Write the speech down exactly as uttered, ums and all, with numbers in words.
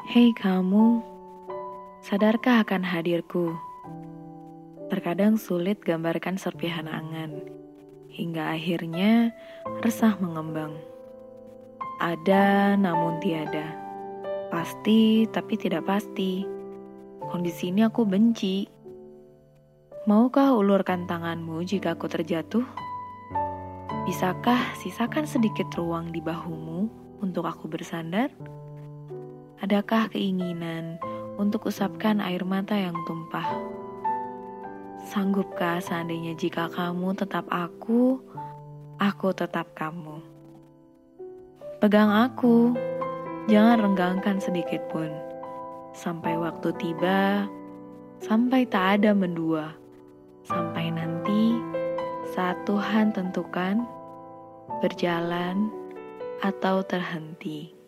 Hei kamu, sadarkah akan hadirku? Terkadang sulit gambarkan serpihan angan, hingga akhirnya resah mengembang. Ada namun tiada, pasti tapi tidak pasti. Kondisi ini aku benci. Maukah ulurkan tanganmu jika aku terjatuh? Bisakah sisakan sedikit ruang di bahumu untuk aku bersandar? Adakah keinginan untuk usapkan air mata yang tumpah? Sanggupkah seandainya jika kamu tetap aku, aku tetap kamu? Pegang aku, jangan renggangkan sedikit pun. Sampai waktu tiba, sampai tak ada mendua. Sampai nanti saat Tuhan tentukan berjalan atau terhenti.